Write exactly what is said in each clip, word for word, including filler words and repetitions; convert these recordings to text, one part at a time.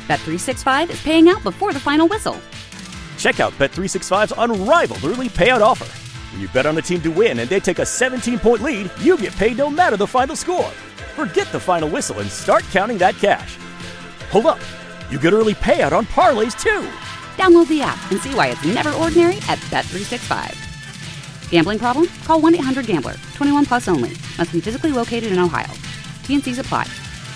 Bet three sixty-five is paying out before the final whistle. Check out Bet three sixty-five's unrivaled early payout offer. When you bet on a team to win and they take a seventeen-point lead, you get paid no matter the final score. Forget the final whistle and start counting that cash. Hold up. You get early payout on parlays, too. Download the app and see why it's never ordinary at Bet three sixty-five. Gambling problem? Call one eight hundred gambler. twenty-one plus only. Must be physically located in Ohio. T and Cs apply.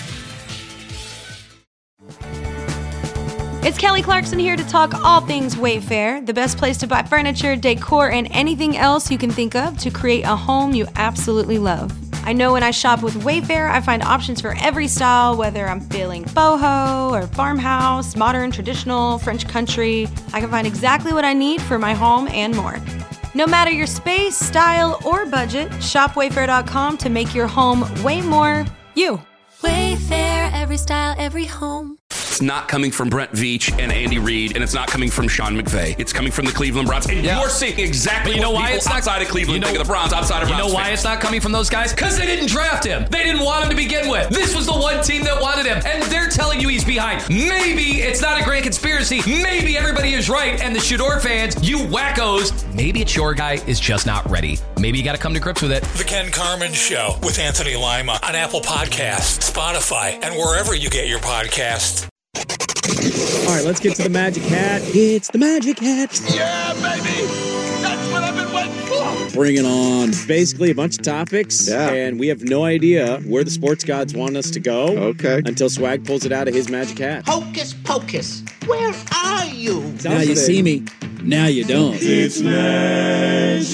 It's Kelly Clarkson here to talk all things Wayfair, the best place to buy furniture, decor, and anything else you can think of to create a home you absolutely love. I know when I shop with Wayfair, I find options for every style, whether I'm feeling boho or farmhouse, modern, traditional, French country. I can find exactly what I need for my home and more. No matter your space, style, or budget, shop wayfair dot com to make your home way more you. Wayfair, every style, every home. It's not coming from Brent Veach and Andy Reid, and it's not coming from Sean McVay. It's coming from the Cleveland Browns. And yeah. you're seeing exactly you know what why people it's outside not, of Cleveland you know, think of the Browns, outside of You Browns know why fans. it's not coming from those guys? Because they didn't draft him. They didn't want him to begin with. This was the one team that wanted him, and they're telling you he's behind. Maybe it's not a grand conspiracy. Maybe everybody is right, and the Shador fans, you wackos, maybe it's your guy is just not ready. Maybe you got to come to grips with it. The Ken Carman Show with Anthony Lima on Apple Podcasts, Spotify, and wherever you get your podcasts. All right, let's get to the Magic Hat. It's the Magic Hat. Yeah, baby. That's what I've been waiting for. Bring it on. Basically, a bunch of topics, yeah. and we have no idea where the sports gods want us to go. Okay. Until Swag pulls it out of his Magic Hat. Hocus pocus. Where are you? Now you see me. Now you don't. It's magic.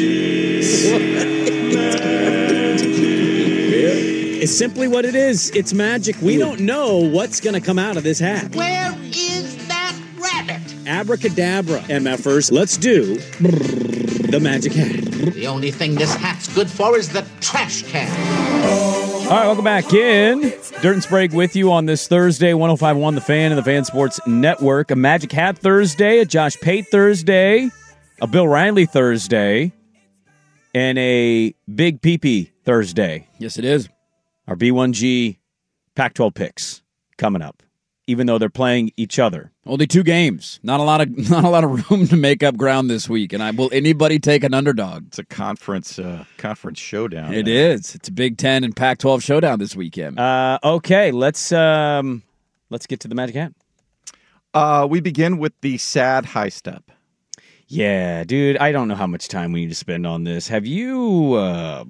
It's simply what it is. It's magic. We don't know what's going to come out of this hat. Where is that rabbit? Abracadabra, MFers. Let's do the Magic Hat. The only thing this hat's good for is the trash can. All right, welcome back in. Dirt and Sprague with you on this Thursday, one oh five point one The Fan and the Fan Sports Network. A Magic Hat Thursday, a Josh Pate Thursday, a Bill Riley Thursday, and a Big Pee-Pee Thursday. Yes, it is. Our B one G Pac twelve picks coming up, even though they're playing each other. Only two games. Not a lot of not a lot of room to make up ground this week. And I will anybody take an underdog? It's a conference uh, conference showdown. It man. is. It's a Big Ten and Pac twelve showdown this weekend. Uh, okay, let's um, let's get to the Magic Hat. Uh, we begin with the sad high step. Yeah, dude, I don't know how much time we need to spend on this. Have you? Uh...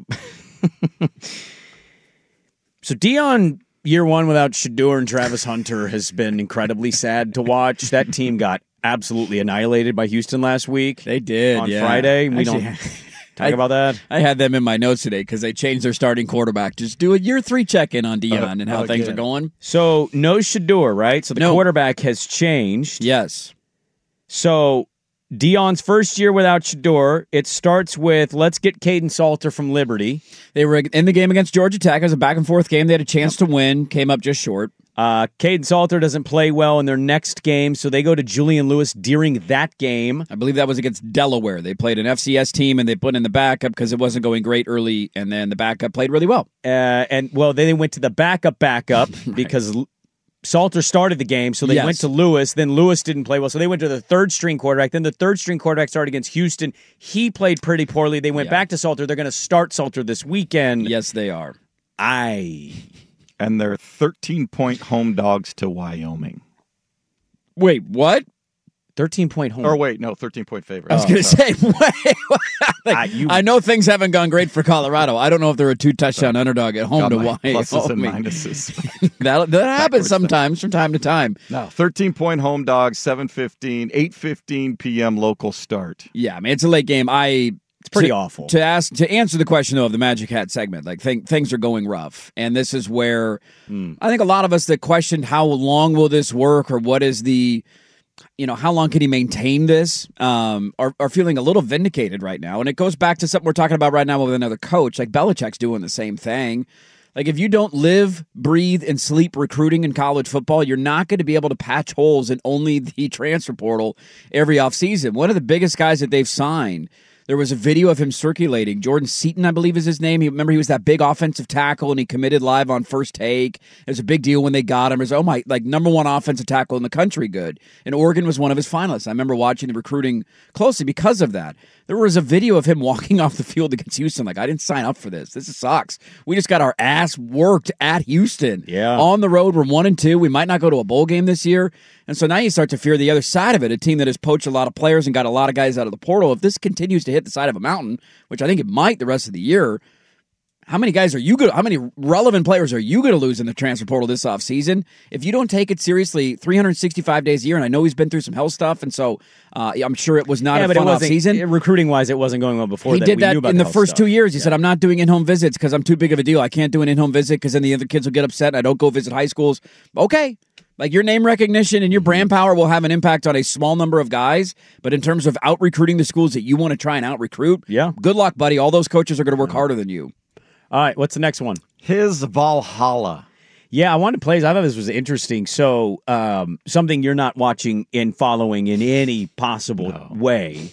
So Dion, year one without Shador and Travis Hunter has been incredibly sad to watch. That team got absolutely annihilated by Houston last week. They did on yeah. Friday. We Actually, don't talk I, about that. I had them in my notes today because they changed their starting quarterback. Just do a year three check-in on Dion uh, and how uh, things yeah. are going. So no Shador, right? So the no. quarterback has changed. Yes. So Dion's first year without Shador, it starts with, let's get Caden Salter from Liberty. They were in the game against Georgia Tech. It was a back-and-forth game. They had a chance yep. to win, came up just short. Uh, Caden Salter doesn't play well in their next game, so they go to Julian Lewis during that game. I believe that was against Delaware. They played an F C S team, and they put in the backup because it wasn't going great early, and then the backup played really well. Uh, and, well, then they went to the backup backup right. because Salter started the game, so they yes. went to Lewis. Then Lewis didn't play well, so they went to the third-string quarterback. Then the third-string quarterback started against Houston. He played pretty poorly. They went yeah. back to Salter. They're going to start Salter this weekend. Yes, they are. I... And they're thirteen-point home dogs to Wyoming. Wait, what? thirteen-point home. Or wait, no, thirteen-point favorite. I was oh, going to say, wait. like, uh, you, I know things haven't gone great for Colorado. I don't know if they're a two-touchdown underdog at home to Wyoming. Pluses and minuses. that that happens sometimes from time to time. No, thirteen-point home dogs, seven fifteen, eight fifteen p.m. local start. Yeah, I mean, it's a late game. I... It's pretty to, awful. To ask to answer the question, though, of the Magic Hat segment, like th- things are going rough. And this is where mm. I think a lot of us that questioned how long will this work or what is the, you know, how long can he maintain this, um, are, are feeling a little vindicated right now. And it goes back to something we're talking about right now with another coach. Like Belichick's doing the same thing. Like if you don't live, breathe, and sleep recruiting in college football, you're not going to be able to patch holes in only the transfer portal every offseason. One of the biggest guys that they've signed There was a video of him circulating. Jordan Seaton, I believe is his name. He, remember, he was that big offensive tackle, and he committed live on First Take. It was a big deal when they got him. It was, oh my, like number one offensive tackle in the country good. And Oregon was one of his finalists. I remember watching the recruiting closely because of that. There was a video of him walking off the field against Houston. Like, I didn't sign up for this. This sucks. We just got our ass worked at Houston. Yeah. On the road, we're one and two. We might not go to a bowl game this year. And so now you start to fear the other side of it, a team that has poached a lot of players and got a lot of guys out of the portal. If this continues to hit the side of a mountain, which I think it might the rest of the year, how many guys are you going? How many relevant players are you going to lose in the transfer portal this offseason? If you don't take it seriously three hundred sixty-five days a year, and I know he's been through some health stuff, and so uh, I'm sure it was not yeah, a but fun it wasn't, offseason. Recruiting-wise, it wasn't going well before he that. did we that knew about in the health first stuff. two years. He yeah. said, I'm not doing in-home visits because I'm too big of a deal. I can't do an in-home visit because then the other kids will get upset and I don't go visit high schools. Okay. Like, your name recognition and your brand power will have an impact on a small number of guys, but in terms of out-recruiting the schools that you want to try and out-recruit, yeah. good luck, buddy. All those coaches are going to work harder than you. All right, what's the next one? His Valhalla. Yeah, I wanted to play. I thought this was interesting. So, um, something you're not watching and following in any possible no. way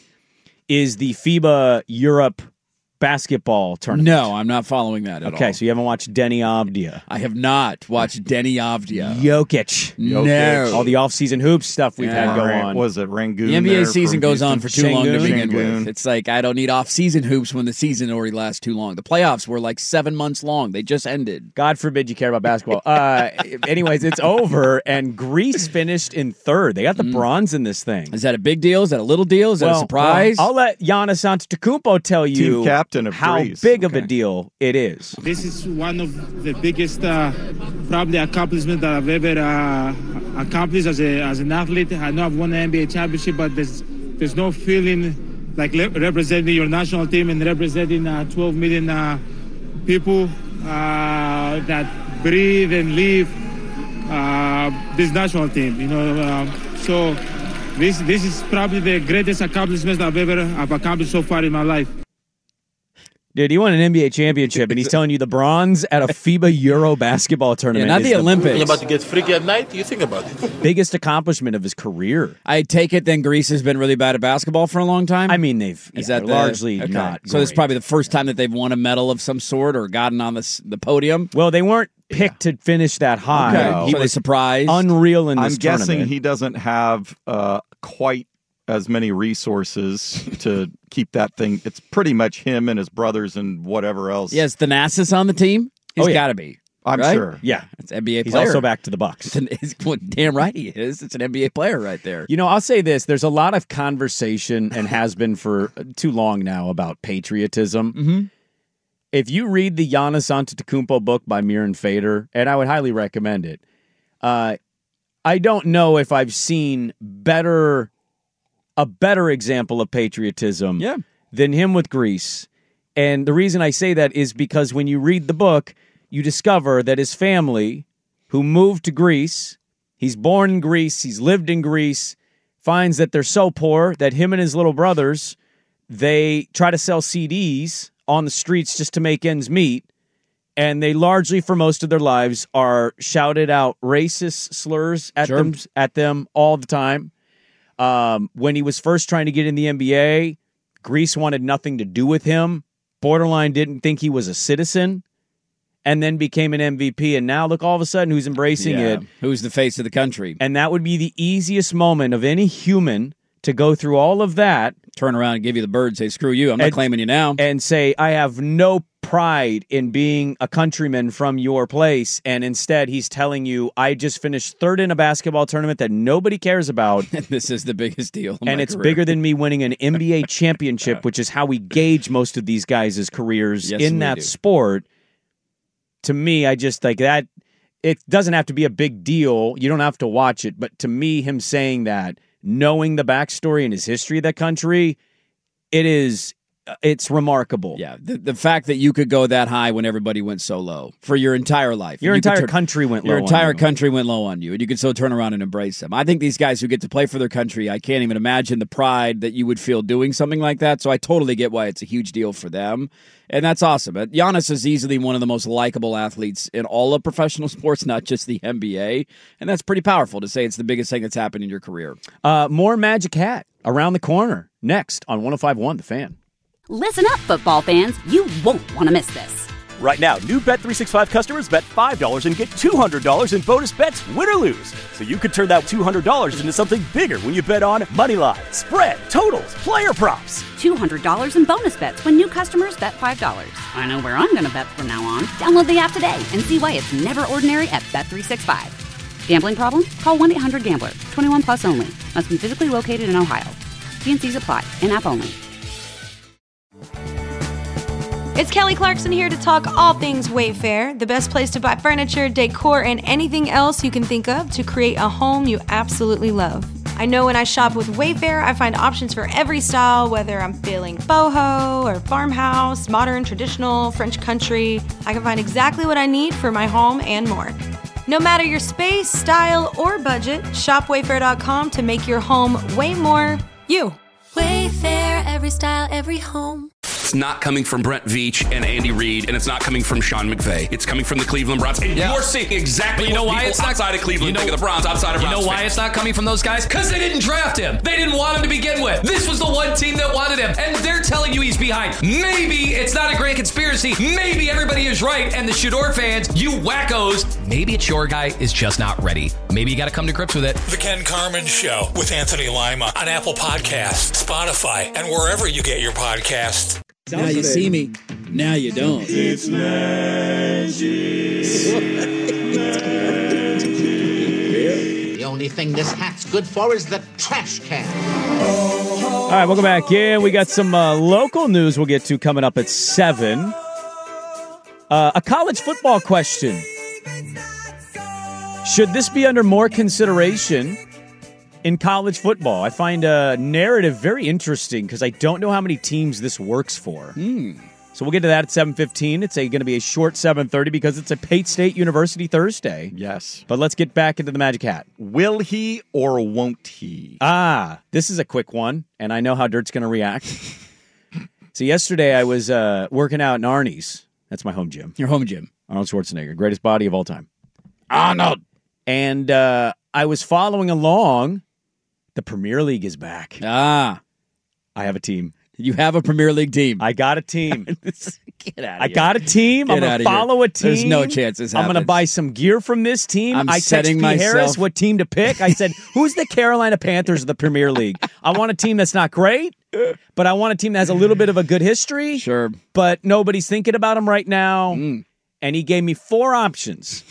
is the FIBA Europe basketball tournament. No, I'm not following that at okay, all. Okay, so you haven't watched Denny Avdia. I have not watched Denny Avdia. Jokic. No. Jokic. All the off-season hoops stuff we've yeah. had go Ran- on. Was it Rangoon? The N B A season goes Houston? on for too Shangoon? long to begin Shangoon. with. It's like, I don't need off-season hoops when the season already lasts too long. The playoffs were like seven months long. They just ended. God forbid you care about basketball. uh, anyways, it's over, and Greece finished in third. They got the mm. bronze in this thing. Is that a big deal? Is that a little deal? Is that well, a surprise? Well, I'll let Giannis Antetokounmpo tell you Team captain of how Greece. big okay. of a deal it is. This is one of the biggest, uh, probably, accomplishments that I've ever uh, accomplished as a as an athlete. I know I've won an N B A championship, but there's there's no feeling like le- representing your national team and representing uh, twelve million uh, people uh, that breathe and live uh, this national team. You know, um, so this this is probably the greatest accomplishment I've ever I've accomplished so far in my life. Dude, he won an N B A championship, and he's telling you the bronze at a FIBA Euro basketball tournament. Yeah, not the Olympics. You're about to get freaky at night? You think about it. Biggest accomplishment of his career. I take it then Greece has been really bad at basketball for a long time? I mean, they've Is yeah, that the, largely okay. not So this is great. probably the first time that they've won a medal of some sort or gotten on the, the podium? Well, they weren't picked yeah. to finish that high. Okay. He so was they surprised? unreal in this I'm guessing tournament. he doesn't have uh, quite as many resources to keep that thing. It's pretty much him and his brothers and whatever else. Yes, Thanasis on the team? He's oh, yeah. got to be. I'm right? sure. Yeah. It's an N B A He's player. also back to the Bucks. It's an, well, damn right he is. It's an N B A player right there. You know, I'll say this. There's a lot of conversation, and has been for too long now, about patriotism. Mm-hmm. If you read the Giannis Antetokounmpo book by Miran Fader, and I would highly recommend it, uh, I don't know if I've seen better... a better example of patriotism yeah. than him with Greece. And the reason I say that is because when you read the book, you discover that his family, who moved to Greece, he's born in Greece, he's lived in Greece, finds that they're so poor that him and his little brothers, they try to sell C Ds on the streets just to make ends meet. And they largely, for most of their lives, are shouted out racist slurs at sure. them at them all the time. Um, when he was first trying to get in the N B A, Greece wanted nothing to do with him. Borderline didn't think he was a citizen, and then became an M V P. And now look, all of a sudden, who's embracing yeah. it? Who's the face of the country? And that would be the easiest moment of any human to go through all of that. Turn around and give you the bird, say, screw you, I'm not and, claiming you now. And say, I have no pride in being a countryman from your place. And instead, he's telling you, I just finished third in a basketball tournament that nobody cares about. This is the biggest deal in And my it's career. bigger than me winning an N B A championship, which is how we gauge most of these guys' careers yes, in we that do. sport. To me, I just like that. It doesn't have to be a big deal. You don't have to watch it. But to me, him saying that, knowing the backstory and his history of that country, it is, it's remarkable. Yeah, the, the fact that you could go that high when everybody went so low for your entire life. Your You could entire turn- country went low Your on entire you. country went low on you, and you could still turn around and embrace them. I think these guys who get to play for their country, I can't even imagine the pride that you would feel doing something like that, so I totally get why it's a huge deal for them, and that's awesome. But Giannis is easily one of the most likable athletes in all of professional sports, not just the N B A, and that's pretty powerful to say it's the biggest thing that's happened in your career. Uh, more Magic Hat around the corner next on one oh five point one The Fan. Listen up, football fans. You won't want to miss this. Right now, new Bet three sixty-five customers bet five dollars and get two hundred dollars in bonus bets, win or lose. So you could turn that two hundred dollars into something bigger when you bet on money line, spread, totals, player props. two hundred dollars in bonus bets when new customers bet five dollars. I know where I'm going to bet from now on. Download the app today and see why it's never ordinary at Bet three sixty-five. Gambling problem? Call one eight hundred gambler. twenty-one plus only. Must be physically located in Ohio. T and C's apply. In-app only. It's Kelly Clarkson here to talk all things Wayfair, the best place to buy furniture, decor, and anything else you can think of to create a home you absolutely love. I know when I shop with Wayfair, I find options for every style, whether I'm feeling boho or farmhouse, modern, traditional, French country. I can find exactly what I need for my home and more. No matter your space, style, or budget, shop wayfair dot com to make your home way more you. Wayfair, every style, every home. It's not coming from Brent Veach and Andy Reid, and it's not coming from Sean McVay. It's coming from the Cleveland Browns. And Yeah. you're seeing exactly But you know what why people it's not- outside of Cleveland you know- think of the Browns, outside of You Browns know why fans. it's not coming from those guys? Because they didn't draft him. They didn't want him to begin with. This was the one team that wanted him, and they're telling you he's behind. Maybe it's not a grand conspiracy. Maybe everybody is right, and the Shador fans, you wackos, maybe it's your guy is just not ready. Maybe you got to come to grips with it. The Ken Carman Show with Anthony Lima on Apple Podcasts, Spotify, and wherever you get your podcasts. Now you see me, now you don't. It's magic. The only thing this hat's good for is the trash can. All right, welcome back in. We got some uh, local news we'll get to coming up at seven. Uh, a college football question. Should this be under more consideration in college football? I find a narrative very interesting because I don't know how many teams this works for. Hmm. So we'll get to that at seven fifteen. It's going to be a short seven thirty because it's a Pate State University Thursday. Yes. But let's get back into the Magic Hat. Will he or won't he? Ah, this is a quick one, and I know how Dirt's going to react. So yesterday I was uh, working out in Arnie's. That's my home gym. Your home gym. Arnold Schwarzenegger, greatest body of all time. Arnold. And uh, I was following along. The Premier League is back. Ah. I have a team. You have a Premier League team. I got a team. Get out of I here. got a team. Get I'm going outta to here. follow a team. There's no chance this I'm going to happens. buy some gear from this team. I'm I text setting P. myself- Harris what team to pick. I said, who's the Carolina Panthers of the Premier League? I want a team that's not great, but I want a team that has a little bit of a good history. Sure. But nobody's thinking about them right now. Mm. And he gave me four options.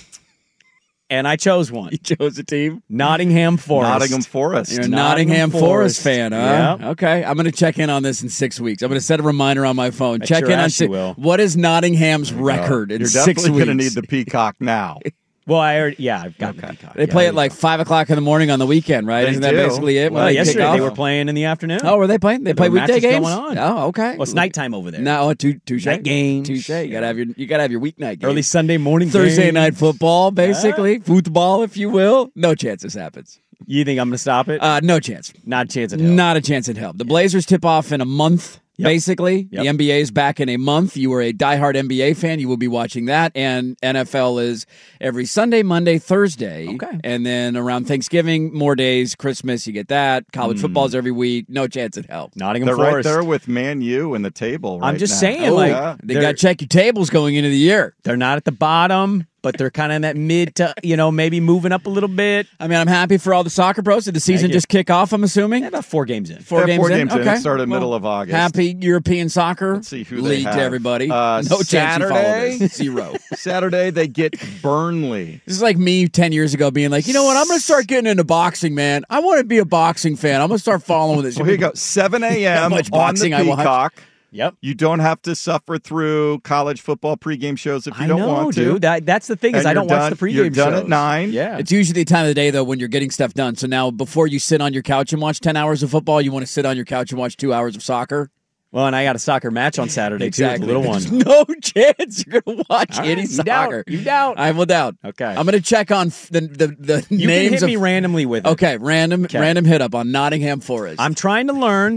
And I chose one. You chose a team? Nottingham Forest. Nottingham Forest. You're a Nottingham, Forest, fan, huh? Yep. Okay, I'm going to check in on this in six weeks. I'm going to set a reminder on my phone. Bet Check your in on ass you six. will. What is Nottingham's record in You're six definitely weeks? going to need the Peacock now. Well, I already, yeah, I've got Okay. the Peacock. They Yeah, play there at you like go. five o'clock in the morning on the weekend, right? They Isn't that do. basically it? when Well, they kick yesterday off? they were playing in the afternoon. Oh, were they playing? They play There were weekday matches games. going on. Oh, okay. Well, it's nighttime over there. No, two, touche. Night games. Touche. You gotta have your you gotta have your weeknight game. Early Sunday morning Thursday games. night football, basically football, if you will. No chance this happens. You think I'm going to stop it? Uh, no chance. Not a chance in hell. Not a chance in hell. The Blazers tip off in a month. Yep. Basically, Yep. the N B A is back in a month. You are a diehard N B A fan. You will be watching that. And N F L is every Sunday, Monday, Thursday. Okay. And then around Thanksgiving, more days, Christmas, you get that. College Mm. football's every week. No chance in hell. Nottingham They're Forest. right there with Man U and the table right I'm just now. saying, Oh, like, yeah. they they're- got to check your tables going into the year. They're not at the bottom, but they're kind of in that mid to, you know, maybe moving up a little bit. I mean, I'm happy for all the soccer pros. Did the season Thank you. just kick off, I'm assuming? Yeah, about four games in. Four Yeah, games four in? games in. Okay. It started Well, middle of August. Happy European soccer Let's see who they league have. to everybody. Uh, no chance you follow Saturday? this. Zero. Saturday, they get Burnley. This is like me ten years ago being like, you know what? I'm going to start getting into boxing, man. I want to be a boxing fan. I'm going to start following this. Well, here you go. seven a.m. much on the boxing I watch. Peacock. Yep. You don't have to suffer through college football pregame shows if you I don't know, want to. dude. That, that's the thing is And I you're don't watch done- the pregame You're done shows. at nine. Yeah. It's usually the time of the day, though, when you're getting stuff done. So now, before you sit on your couch and watch ten hours of football, you want to sit on your couch and watch two hours of soccer? Well, and I got a soccer match on Saturday, Exactly. too. With the little one. There's no chance you're going to watch All any right, you soccer. doubt. You doubt. I will doubt. Okay. I'm going to check on f- the the, the You names can hit of me randomly with it. Okay, random Okay. random hit up on Nottingham Forest. I'm trying to learn.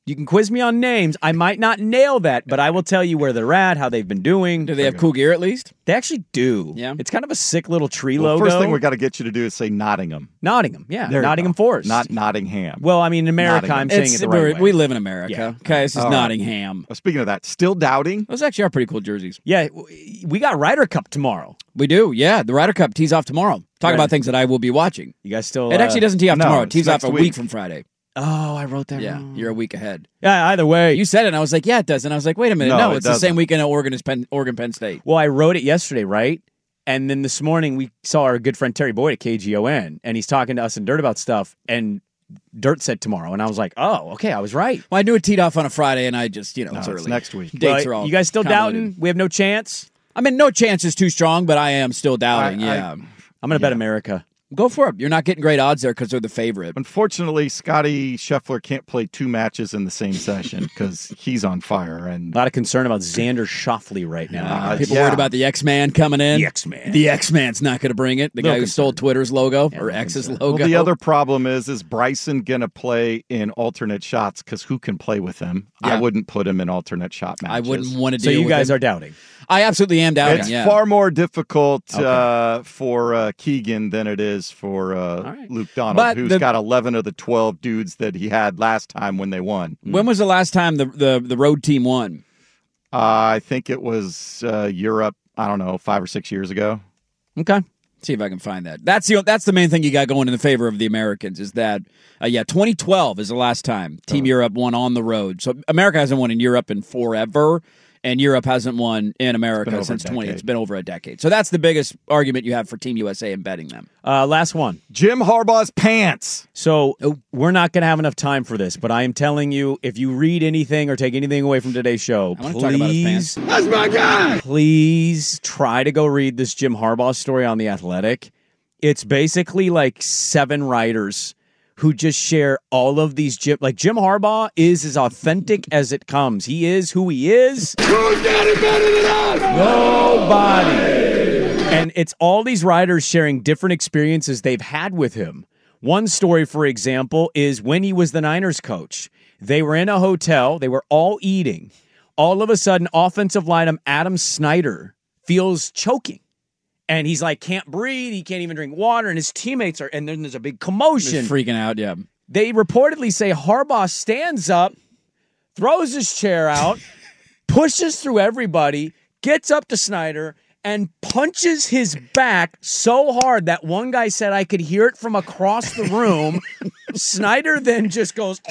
You can quiz me on names. I might not nail that, but I will tell you where they're at, how they've been doing. Do they have cool gear at least? They actually do. Yeah. It's kind of a sick little tree well, logo. First thing we got to get you to do is say Nottingham. Nottingham, yeah. There Nottingham Forest. Not Nottingham. Well, I mean, in America, Nottingham. I'm saying It's- it the we're- right way. We live in America. Yeah. Okay, this is All right. Nottingham. Well, speaking of that, still doubting? Those actually are pretty cool jerseys. Yeah, we got Ryder Cup tomorrow. We do, yeah. The Ryder Cup tees off tomorrow. Talk Right. about things that I will be watching. You guys still... It actually uh, doesn't tee off no, tomorrow. It it's tees off next a week. week from Friday. Oh, I wrote that Yeah, wrong. you're a week ahead. Yeah, either way. You said it, and I was like, yeah, it does. And I was like, wait a minute. No, No, it it's the doesn't. same weekend at Oregon as Penn, Oregon Penn State. Well, I wrote it yesterday, right? And then this morning we saw our good friend Terry Boyd at K G O N, and he's talking to us in Dirt about stuff, and Dirt said tomorrow, and I was like, oh, okay, I was right. Well, I knew it teed off on a Friday, and I just, you know, No, it's it's early. next week. Dates Well, are all you guys still convoluted. doubting? We have no chance? I mean, no chance is too strong, but I am still doubting, I- I- yeah. I'm going to bet America. Go for it. You're not getting great odds there because they're the favorite. Unfortunately, Scotty Scheffler can't play two matches in the same session because he's on fire. And A lot of concern about Xander Schauffele right now. Uh, People yeah. worried about the X-Man coming in. The X-Man. The X-Man's not going to bring it. The No guy who concern. stole Twitter's logo Yeah, or no X's concern. logo. Well, the other problem is, is Bryson going to play in alternate shots? Because who can play with him? Yeah. I wouldn't put him in alternate shot matches. I wouldn't want to So deal you with guys him. are doubting. I absolutely am doubting, It's yeah. far more difficult Okay. uh, for uh, Keegan than it is for uh, right. Luke Donald, But who's the- got eleven of the twelve dudes that he had last time when they won. When was the last time the, the, the road team won? Uh, I think it was uh, Europe, I don't know, five or six years ago. Okay. See if I can find that. That's the that's the main thing you got going in the favor of the Americans is that, uh, yeah, twenty twelve is the last time Team Europe won on the road. So America hasn't won in Europe in forever, and Europe hasn't won in America over since a twenty. decade. It's been over a decade. So that's the biggest argument you have for Team U S A in betting them. Uh, last one. Jim Harbaugh's pants. So we're not going to have enough time for this, but I am telling you, if you read anything or take anything away from today's show, I want to talk about his please, pants. That's my guy. please try to go read this Jim Harbaugh story on The Athletic. It's basically like seven writers who just share all of these Jim. Like Jim Harbaugh is as authentic as it comes. He is who he is. Who's got it better than us? Nobody. And it's all these writers sharing different experiences they've had with him. One story, for example, is when he was the Niners coach. They were in a hotel. They were all eating. All of a sudden, offensive lineman Adam Snyder feels choking. And he's like, can't breathe. He can't even drink water. And his teammates are, and then there's a big commotion. He's freaking out, yeah. They reportedly say Harbaugh stands up, throws his chair out, pushes through everybody, gets up to Snyder, and punches his back so hard that one guy said I could hear it from across the room. Snyder then just goes,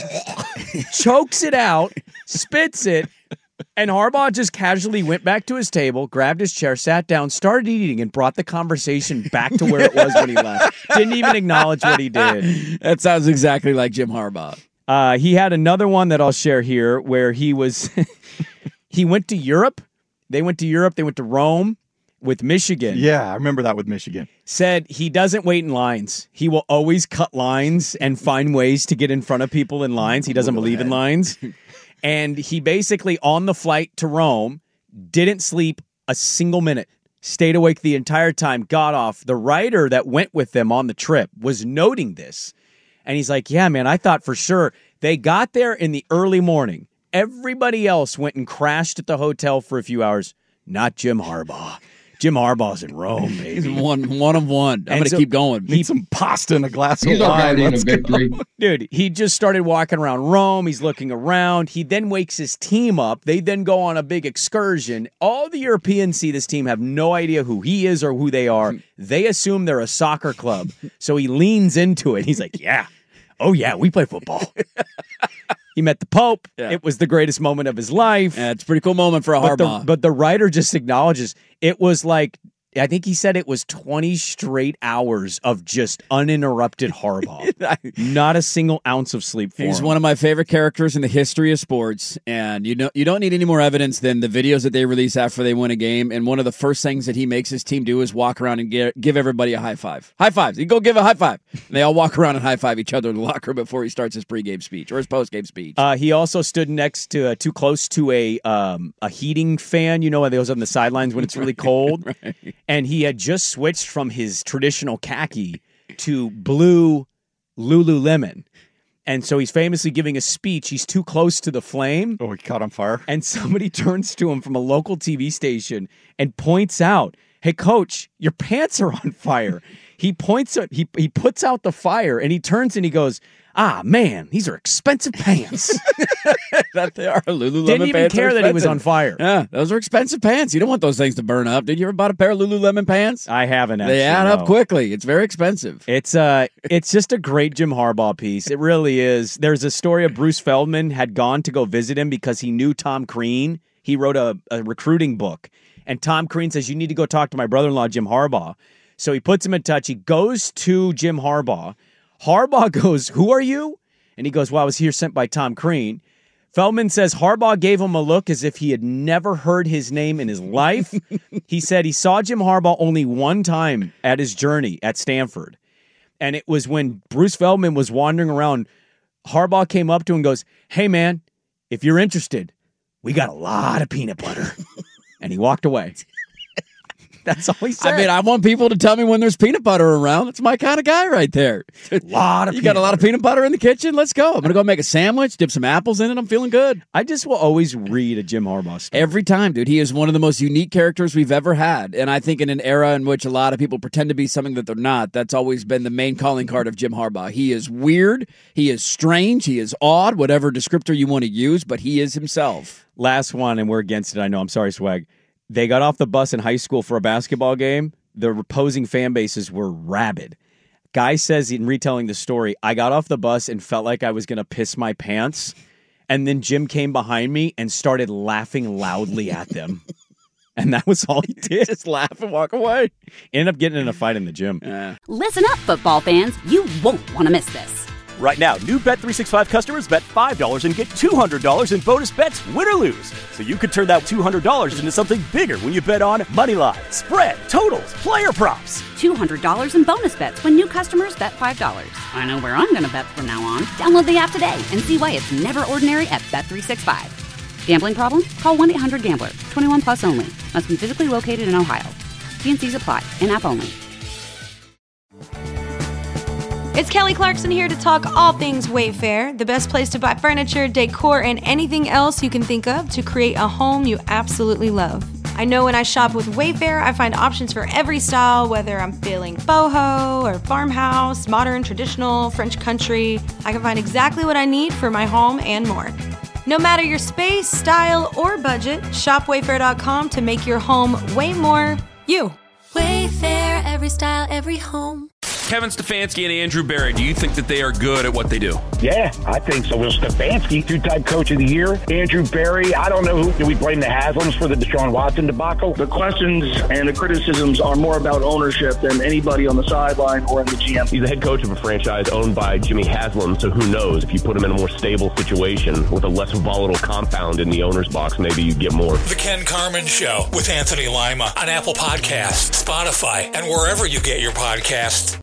chokes it out, spits it, and Harbaugh just casually went back to his table, grabbed his chair, sat down, started eating, and brought the conversation back to where it was when he left. Didn't even acknowledge what he did. That sounds exactly like Jim Harbaugh. Uh, he had another one that I'll share here where he was, he went to Europe. They went to Europe. They went to Rome with Michigan. Yeah, I remember that with Michigan. Said he doesn't wait in lines. He will always cut lines and find ways to get in front of people in lines. He doesn't believe in lines. And he basically, on the flight to Rome, didn't sleep a single minute. Stayed awake the entire time, got off. The writer that went with them on the trip was noting this. And he's like, yeah, man, I thought for sure. They got there in the early morning. Everybody else went and crashed at the hotel for a few hours. Not Jim Harbaugh. Jim Harbaugh's in Rome, baby. He's one, one of one. I'm And going to so- keep going. Need some pasta and a glass He's of wine. already in a Let's go. victory. Dude, he just started walking around Rome. He's looking around. He then wakes his team up. They then go on a big excursion. All the Europeans see this team, have no idea who he is or who they are. They assume they're a soccer club. So he leans into it. He's like, yeah. Oh, yeah, we play football. He met the Pope. Yeah. It was the greatest moment of his life. Yeah, it's a pretty cool moment for a But the, Harbaugh. but the writer just acknowledges it was like, I think he said it was twenty straight hours of just uninterrupted Harbaugh. Not a single ounce of sleep for He's him. one of my favorite characters in the history of sports, and you know you don't need any more evidence than the videos that they release after they win a game. And one of the first things that he makes his team do is walk around and get, give everybody a high five. High fives. You go give a high five. And they all walk around and high five each other in the locker room before he starts his pregame speech or his postgame speech. Uh, he also stood next to uh, too close to a um, a heating fan. You know, when they goes on the sidelines when it's really cold, Right. and he had just switched from his traditional khaki to blue Lululemon. And so he's famously giving a speech. He's too close to the flame. Oh, he caught on fire. And somebody turns to him from a local T V station and points out, hey, coach, your pants are on fire. He points at, he, he puts out the fire and he turns and he goes, ah, man, these are expensive pants. That they are. Lululemon Didn't even pants care that he was on fire. Yeah, those are expensive pants. You don't want those things to burn up. Did you ever bought a pair of Lululemon pants? I haven't actually. They add no. up quickly. It's very expensive. It's uh, it's just a great Jim Harbaugh piece. It really is. There's a story of Bruce Feldman had gone to go visit him because he knew Tom Crean. He wrote a, a recruiting book. And Tom Crean says, you need to go talk to my brother-in-law, Jim Harbaugh. So he puts him in touch. He goes to Jim Harbaugh. Harbaugh goes, who are you? And he goes, well, I was here sent by Tom Crean. Feldman says Harbaugh gave him a look as if he had never heard his name in his life. He said he saw Jim Harbaugh only one time at his journey at Stanford. And it was when Bruce Feldman was wandering around. Harbaugh came up to him and goes, hey, man, if you're interested, we got a lot of peanut butter. And he walked away. That's all he said. I mean, I want people to tell me when there's peanut butter around. That's my kind of guy right there. A lot of you got a lot of peanut butter in the kitchen? Let's go. I'm going to go make a sandwich, dip some apples in it. I'm feeling good. I just will always read a Jim Harbaugh story. Every time, dude. He is one of the most unique characters we've ever had. And I think in an era in which a lot of people pretend to be something that they're not, that's always been the main calling card of Jim Harbaugh. He is weird. He is strange. He is odd, whatever descriptor you want to use, but he is himself. Last one, and we're against it. I know. I'm sorry, Swag. They got off the bus in high school for a basketball game. The opposing fan bases were rabid. Guy says in retelling the story, I got off the bus and felt like I was going to piss my pants. And then Jim came behind me and started laughing loudly at them. And that was all he did. Just laugh and walk away. Ended up getting in a fight in the gym. Yeah. Listen up, football fans. You won't want to miss this. Right now, new Bet three sixty-five customers bet five dollars and get two hundred dollars in bonus bets, win or lose. So you could turn that two hundred dollars into something bigger when you bet on money line, spread, totals, player props. two hundred dollars in bonus bets when new customers bet five dollars. I know where I'm going to bet from now on. Download the app today and see why it's never ordinary at Bet three sixty-five. Gambling problem? Call one eight hundred gambler. twenty-one plus only. Must be physically located in Ohio. T and C's apply. In-app only. It's Kelly Clarkson here to talk all things Wayfair, the best place to buy furniture, decor, and anything else you can think of to create a home you absolutely love. I know when I shop with Wayfair, I find options for every style, whether I'm feeling boho or farmhouse, modern, traditional, French country. I can find exactly what I need for my home and more. No matter your space, style, or budget, shop wayfair dot com to make your home way more you. Wayfair, every style, every home. Kevin Stefanski and Andrew Berry, do you think that they are good at what they do? Yeah, I think so. Will Stefanski, two-time coach of the year. Andrew Berry, I don't know who. Do we blame the Haslams for the Deshaun Watson debacle? The questions and the criticisms are more about ownership than anybody on the sideline or in the G M. He's the head coach of a franchise owned by Jimmy Haslam, so who knows? If you put him in a more stable situation with a less volatile compound in the owner's box, maybe you get more. The Ken Carman Show with Anthony Lima on Apple Podcasts, Spotify, and wherever you get your podcasts.